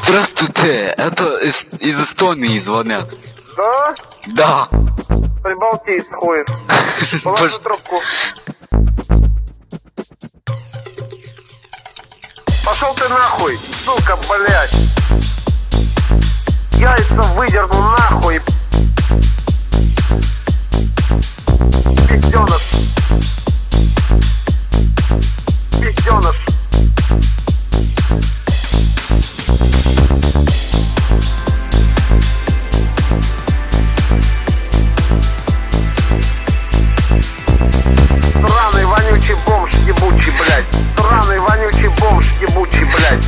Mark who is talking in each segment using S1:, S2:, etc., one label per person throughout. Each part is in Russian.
S1: Здравствуйте, это из Эстонии звонят.
S2: Да?
S1: Да.
S2: Прибалтийц хуев. Положи трубку. Пошел ты нахуй, сука, блядь. Яйца выдерну нахуй. Пизденыш. Пизденыш. Сраный вонючий бомж ебучий, блядь. Сраный вонючий бомж ебучий, блядь.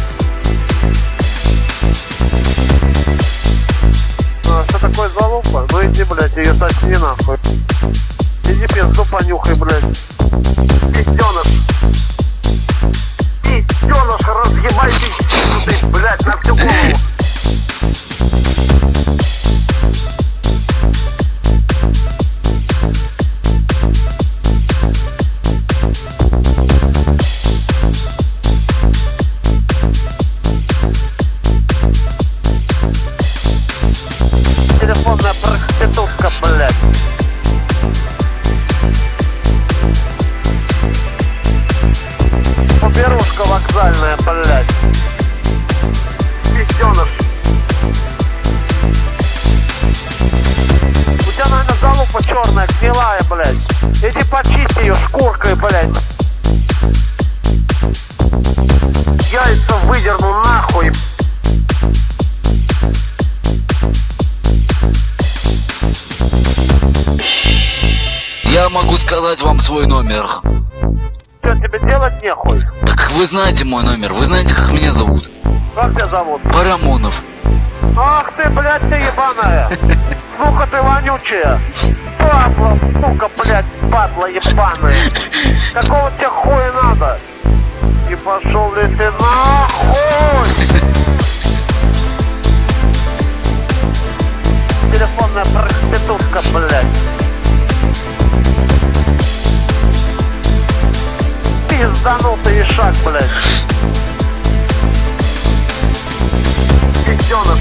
S2: Что такое залупа? Ну иди, блядь, ее сосни нахуй. Иди пизду понюхай, блядь. Пизденыш. Пизденыш, разъебай пизденыш, ты, блядь, на всю голову. Телефонная проститутка, блядь. Поберушка вокзальная, блядь. Пизденыш. У тебя, наверное, залупа черная, гнилая, блядь. Иди почисти ее шкуркой, блядь. Яйца выдерну нахуй.
S1: Я могу сказать вам свой номер.
S2: Что, тебе делать нехуй?
S1: Так вы знаете мой номер, вы знаете, как меня зовут?
S2: Как тебя зовут?
S1: Парамонов.
S2: Ах ты, блядь, ты ебаная! Сука ты вонючая! Падла, сука, блядь, падла ебаная! Какого тебе хуя надо? И пошел ли ты нахуй! Телефонная проститутка, блядь! Пизданутый ишак, блядь! Пизденыш!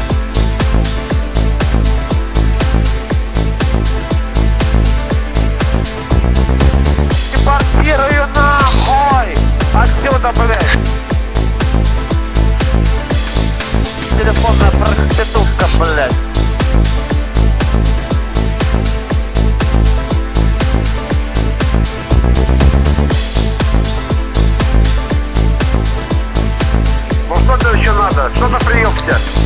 S2: Депортирую нахуй! Отсюда, блядь! Телефонная проститутка, блядь! Ну что тебе еще надо? Что за прием-то?